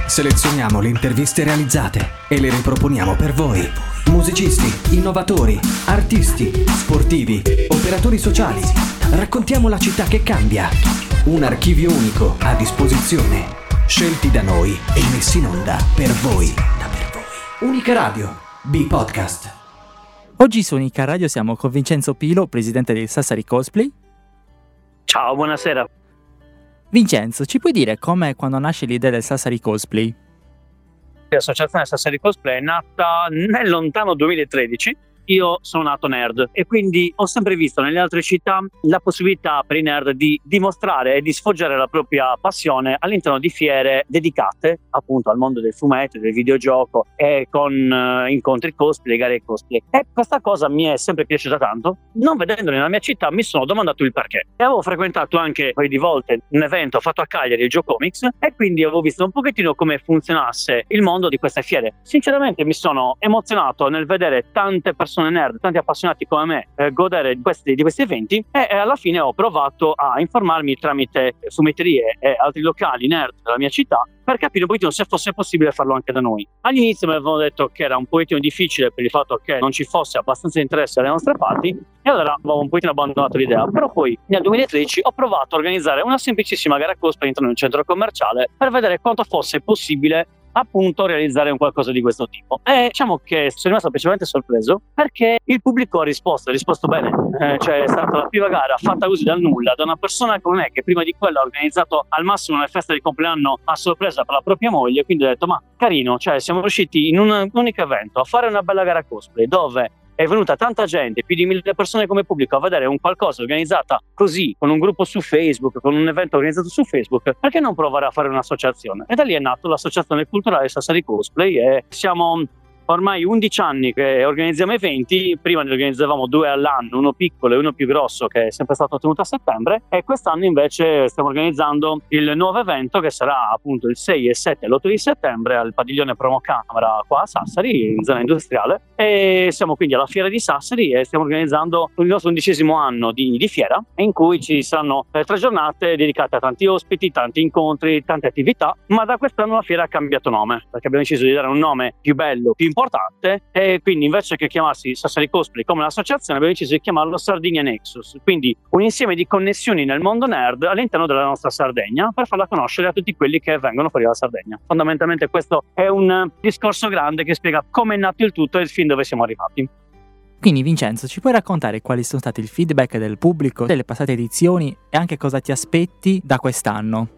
Selezioniamo le interviste realizzate e le riproponiamo per voi. Musicisti, innovatori, artisti, sportivi, operatori sociali. Raccontiamo la città che cambia. Un archivio unico a disposizione. Scelti da noi e messi in onda per voi. Unica Radio, B-Podcast. Oggi su Unica Radio siamo con Vincenzo Pilo, presidente del Sassari Cosplay. Ciao, buonasera. Vincenzo, ci puoi dire come e quando nasce l'idea del Sassari Cosplay? L'associazione Sassari Cosplay è nata nel lontano 2013. Io sono nato nerd e quindi ho sempre visto nelle altre città la possibilità per i nerd di dimostrare e di sfoggiare la propria passione all'interno di fiere dedicate appunto al mondo del fumetto, del videogioco e con incontri cosplay, gare cosplay. E questa cosa mi è sempre piaciuta tanto. Non vedendoli nella mia città mi sono domandato il perché. E avevo frequentato anche un paio di volte un evento fatto a Cagliari, il Giocomics, e quindi avevo visto un pochettino come funzionasse il mondo di queste fiere. Sinceramente mi sono emozionato nel vedere tante persone nerd, tanti appassionati come me godere di questi eventi e alla fine ho provato a informarmi tramite fumetterie e altri locali nerd della mia città per capire un pochettino se fosse possibile farlo anche da noi. All'inizio mi avevano detto che era un pochettino difficile per il fatto che non ci fosse abbastanza interesse alle nostre parti e allora avevo un pochettino abbandonato l'idea, però poi nel 2013 ho provato a organizzare una semplicissima gara cosplay all'interno di un centro commerciale per vedere quanto fosse possibile appunto realizzare un qualcosa di questo tipo. E diciamo che sono rimasto piacevolmente sorpreso perché il pubblico ha risposto bene, cioè è stata la prima gara fatta così dal nulla da una persona come me che prima di quello ha organizzato al massimo una festa di compleanno a sorpresa per la propria moglie, quindi ho detto ma carino, cioè siamo riusciti in un unico evento a fare una bella gara cosplay dove è venuta tanta gente, più di 1000 persone come pubblico a vedere un qualcosa organizzata così, con un gruppo su Facebook, con un evento organizzato su Facebook, perché non provare a fare un'associazione? E da lì è nato l'associazione culturale Sassari Cosplay e siamo ormai 11 anni che organizziamo eventi. Prima ne organizzavamo 2 all'anno, uno piccolo e uno più grosso che è sempre stato tenuto a settembre, e quest'anno invece stiamo organizzando il nuovo evento che sarà appunto il 6 e 7 e l'8 di settembre al padiglione Promocamera qua a Sassari in zona industriale, e siamo quindi alla fiera di Sassari e stiamo organizzando il nostro 11° anno di fiera, in cui ci saranno 3 giornate dedicate a tanti ospiti, tanti incontri, tante attività, ma da quest'anno la fiera ha cambiato nome perché abbiamo deciso di dare un nome più bello, più importante, e quindi invece che chiamarsi Sassari Cosplay come l'associazione abbiamo deciso di chiamarlo Sardinia Nexus, quindi un insieme di connessioni nel mondo nerd all'interno della nostra Sardegna per farla conoscere a tutti quelli che vengono fuori dalla Sardegna. Fondamentalmente questo è un discorso grande che spiega come è nato il tutto e fin dove siamo arrivati. Quindi Vincenzo, ci puoi raccontare quali sono stati il feedback del pubblico delle passate edizioni e anche cosa ti aspetti da quest'anno?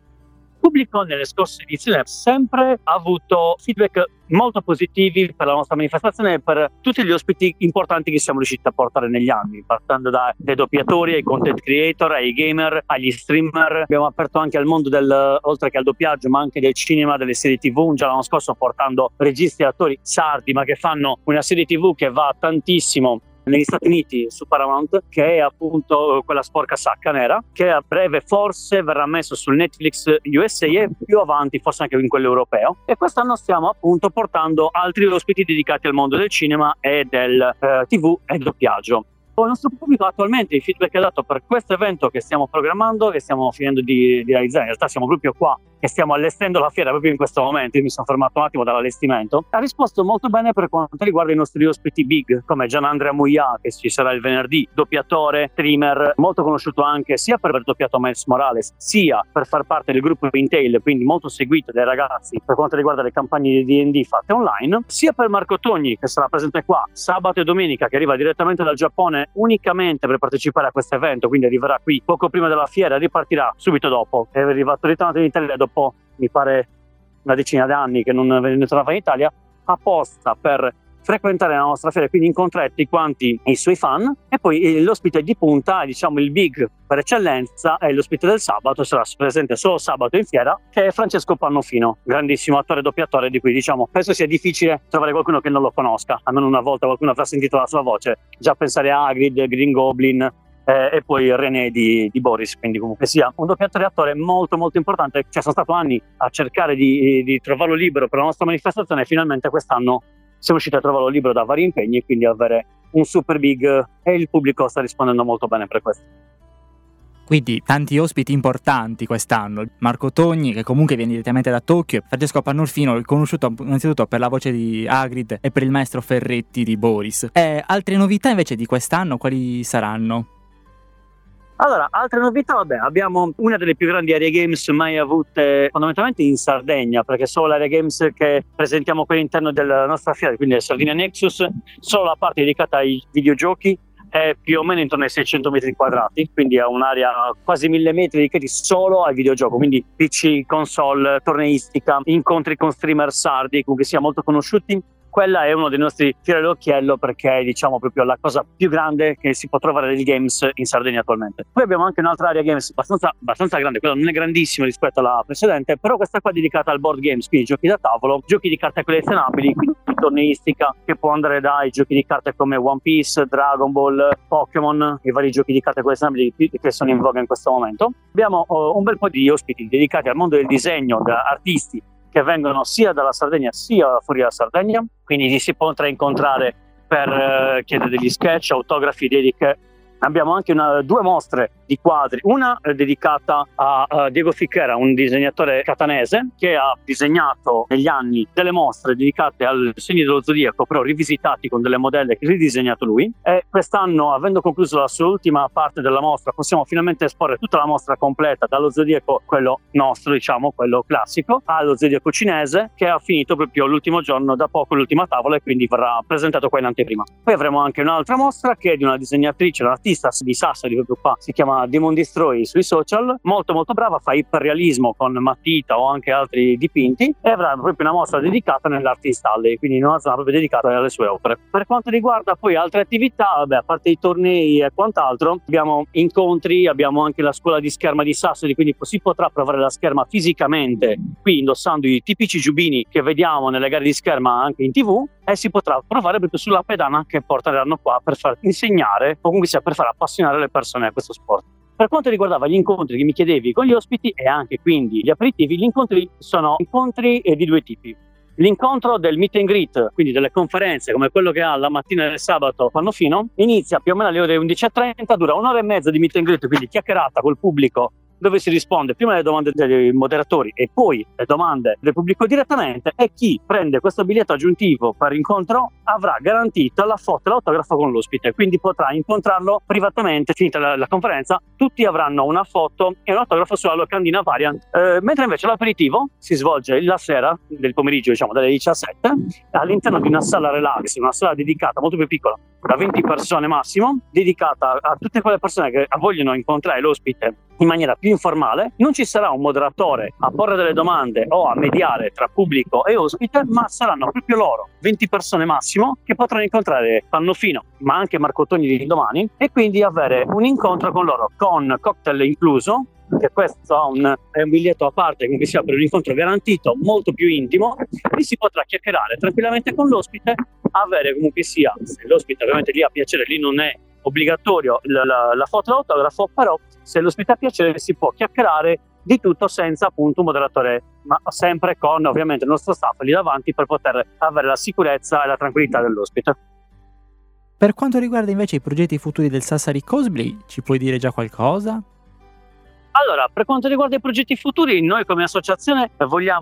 Il pubblico nelle scorse edizioni ha sempre avuto feedback molto positivi per la nostra manifestazione e per tutti gli ospiti importanti che siamo riusciti a portare negli anni, partendo dai doppiatori, ai content creator, ai gamer, agli streamer. Abbiamo aperto anche al mondo oltre che al doppiaggio, ma anche del cinema, delle serie TV, già l'anno scorso portando registi e attori sardi, ma che fanno una serie TV che va tantissimo negli Stati Uniti su Paramount, che è appunto quella sporca sacca nera, che a breve forse verrà messo sul Netflix USA e più avanti forse anche in quello europeo. E quest'anno stiamo appunto portando altri ospiti dedicati al mondo del cinema e del TV e doppiaggio. Il nostro pubblico attualmente, il feedback che ha dato per questo evento che stiamo programmando, che stiamo finendo di realizzare, in realtà siamo proprio qua e stiamo allestendo la fiera proprio in questo momento, io mi sono fermato un attimo dall'allestimento, ha risposto molto bene per quanto riguarda i nostri ospiti big, come Gianandrea Muia, che ci sarà il venerdì, doppiatore, streamer, molto conosciuto anche sia per aver doppiato Miles Morales, sia per far parte del gruppo Intel, quindi molto seguito dai ragazzi per quanto riguarda le campagne di D&D fatte online, sia per Marco Togni, che sarà presente qua sabato e domenica, che arriva direttamente dal Giappone unicamente per partecipare a questo evento, quindi arriverà qui poco prima della fiera e ripartirà subito dopo. È arrivato ritornato in Italia dopo mi pare una decina di anni che non tornava in Italia, apposta per frequentare la nostra fiera, quindi incontrare tutti quanti i suoi fan. E poi l'ospite di punta, diciamo il big per eccellenza, è l'ospite del sabato, sarà presente solo sabato in fiera, che è Francesco Pannofino, grandissimo attore e doppiatore, di cui diciamo penso sia difficile trovare qualcuno che non lo conosca, almeno una volta qualcuno avrà sentito la sua voce, già pensare a Hagrid, Green Goblin e poi René di Boris, quindi comunque sia un doppiatore e attore molto molto importante. Cioè, sono stato anni a cercare di trovarlo libero per la nostra manifestazione e finalmente quest'anno siamo riusciti a trovarlo libero da vari impegni e quindi avere un super big, e il pubblico sta rispondendo molto bene per questo. Quindi tanti ospiti importanti quest'anno. Marco Togni, che comunque viene direttamente da Tokyo, Francesco Pannolfino, conosciuto innanzitutto per la voce di Hagrid e per il maestro Ferretti di Boris. E altre novità invece di quest'anno quali saranno? Allora, altre novità, abbiamo una delle più grandi Area Games mai avute fondamentalmente in Sardegna, perché solo l'Area Games che presentiamo qui all'interno della nostra fiera, quindi la Sardinia Nexus, solo la parte dedicata ai videogiochi è più o meno intorno ai 600 metri quadrati, quindi è un'area quasi 1000 metri dedicati solo al videogioco, quindi PC, console, torneistica, incontri con streamer sardi, comunque sia molto conosciuti. Quella è uno dei nostri fiori all'occhiello, perché è, diciamo, proprio la cosa più grande che si può trovare dei games in Sardegna attualmente. Poi abbiamo anche un'altra area games abbastanza grande, quella non è grandissima rispetto alla precedente, però questa qua è dedicata al board games, quindi giochi da tavolo, giochi di carte collezionabili, quindi torneistica, che può andare dai giochi di carte come One Piece, Dragon Ball, Pokémon, i vari giochi di carte collezionabili che sono in voga in questo momento. Abbiamo un bel po' di ospiti dedicati al mondo del disegno, da artisti che vengono sia dalla Sardegna sia fuori dalla Sardegna, quindi si potrà incontrare per chiedere degli sketch, autografi, dediche. Abbiamo anche due mostre di quadri, una dedicata a Diego Fichera, un disegnatore catanese che ha disegnato negli anni delle mostre dedicate al segno dello zodiaco, però rivisitati con delle modelle che ha ridisegnato lui, e quest'anno, avendo concluso la sua ultima parte della mostra, possiamo finalmente esporre tutta la mostra completa, dallo zodiaco quello nostro, diciamo, quello classico, allo zodiaco cinese, che ha finito proprio l'ultimo giorno, da poco l'ultima tavola, e quindi verrà presentato qua in anteprima. Poi avremo anche un'altra mostra che è di una disegnatrice, un'artista di Sassari, proprio qua, si chiama Demon Destroy sui social, molto molto brava, fa iperrealismo con matita o anche altri dipinti, e avrà proprio una mostra dedicata nell'Artist Alley, quindi una zona proprio dedicata alle sue opere. Per quanto riguarda poi altre attività, a parte i tornei e quant'altro, abbiamo incontri, abbiamo anche la scuola di scherma di Sassari, quindi si potrà provare la scherma fisicamente qui, indossando i tipici giubbini che vediamo nelle gare di scherma anche in TV, e si potrà provare proprio sulla pedana che porteranno qua per far insegnare, o comunque sia per far appassionare le persone a questo sport. Per quanto riguardava gli incontri che mi chiedevi con gli ospiti e anche quindi gli aperitivi, gli incontri sono incontri di due tipi. L'incontro del meet and greet, quindi delle conferenze come quello che ha la mattina del sabato Pannofino, inizia più o meno alle ore 11:30, dura un'ora e mezza di meet and greet, quindi chiacchierata col pubblico, dove si risponde prima alle domande dei moderatori e poi le domande del pubblico direttamente, e chi prende questo biglietto aggiuntivo per incontro avrà garantito la foto e l'autografo con l'ospite, quindi potrà incontrarlo privatamente. Finita la conferenza, tutti avranno una foto e un autografo sulla locandina Variant, mentre invece l'aperitivo si svolge la sera del pomeriggio, diciamo dalle 17, all'interno di una sala relax, una sala dedicata molto più piccola, da 20 persone massimo, dedicata a tutte quelle persone che vogliono incontrare l'ospite in maniera più informale. Non ci sarà un moderatore a porre delle domande o a mediare tra pubblico e ospite, ma saranno proprio loro, 20 persone massimo, che potranno incontrare Pannofino, ma anche Marco Togni di domani, e quindi avere un incontro con loro, con cocktail incluso, che questo è un biglietto a parte, quindi sia per un incontro garantito, molto più intimo, e si potrà chiacchierare tranquillamente con l'ospite, avere comunque sia, se l'ospite ovviamente lì ha piacere, lì non è obbligatorio la foto e l'autografo, però se l'ospite ha piacere si può chiacchierare di tutto senza appunto un moderatore, ma sempre con ovviamente il nostro staff lì davanti per poter avere la sicurezza e la tranquillità dell'ospite. Per quanto riguarda invece i progetti futuri del Sassari Cosplay, ci puoi dire già qualcosa? Allora, per quanto riguarda i progetti futuri, noi come associazione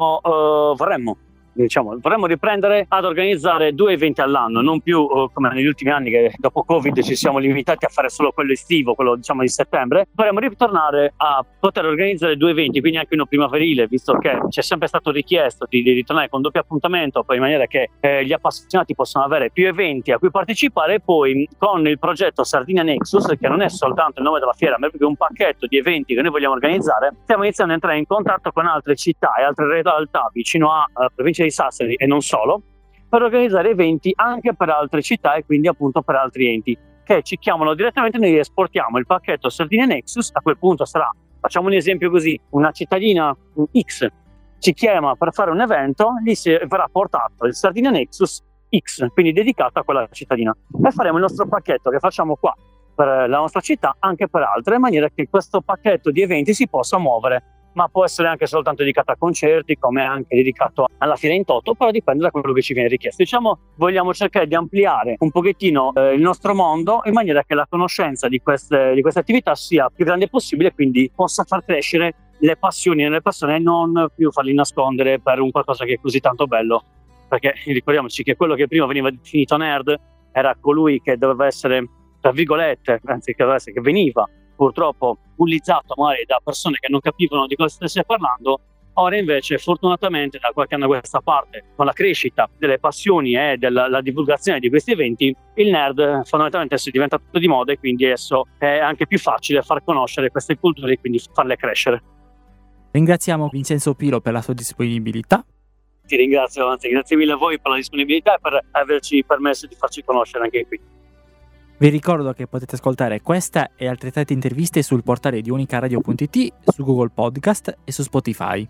vorremmo riprendere ad organizzare 2 eventi all'anno, non più come negli ultimi anni, che dopo Covid ci siamo limitati a fare solo quello estivo, quello diciamo di settembre. Vorremmo ritornare a poter organizzare 2 eventi, quindi anche uno primaverile, visto che c'è sempre stato richiesto di ritornare con doppio appuntamento, poi in maniera che gli appassionati possano avere più eventi a cui partecipare, e poi con il progetto Sardinia Nexus, che non è soltanto il nome della fiera, ma è proprio un pacchetto di eventi che noi vogliamo organizzare. Stiamo iniziando a entrare in contatto con altre città e altre realtà vicino a provincia di Sassari e non solo, per organizzare eventi anche per altre città e quindi appunto per altri enti che ci chiamano direttamente. Noi esportiamo il pacchetto Sardinia Nexus. A quel punto sarà, facciamo un esempio così, una cittadina X ci chiama per fare un evento, lì verrà portato il Sardinia Nexus X, quindi dedicato a quella cittadina, e faremo il nostro pacchetto che facciamo qua per la nostra città anche per altre, in maniera che questo pacchetto di eventi si possa muovere ma può essere anche soltanto dedicato a concerti, come anche dedicato alla fiera in toto, però dipende da quello che ci viene richiesto. Diciamo, vogliamo cercare di ampliare un pochettino il nostro mondo in maniera che la conoscenza di queste attività sia più grande possibile, quindi possa far crescere le passioni nelle persone e non più farli nascondere per un qualcosa che è così tanto bello. Perché ricordiamoci che quello che prima veniva definito nerd era colui che doveva essere, tra virgolette, anzi che veniva purtroppo bullizzato magari da persone che non capivano di cosa stesse parlando. Ora invece, fortunatamente, da qualche anno a questa parte, con la crescita delle passioni e della divulgazione di questi eventi, il nerd fondamentalmente è diventato tutto di moda, e quindi adesso è anche più facile far conoscere queste culture e quindi farle crescere. Ringraziamo Vincenzo Pilo per la sua disponibilità. Ti ringrazio, anzi, grazie mille a voi per la disponibilità e per averci permesso di farci conoscere anche qui. Vi ricordo che potete ascoltare questa e altrettante interviste sul portale di unicaradio.it, su Google Podcast e su Spotify.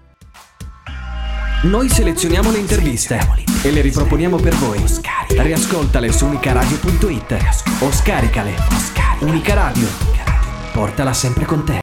Noi selezioniamo le interviste e le riproponiamo per voi. Riascoltale su unicaradio.it o scaricale. Unica Radio. Portala sempre con te.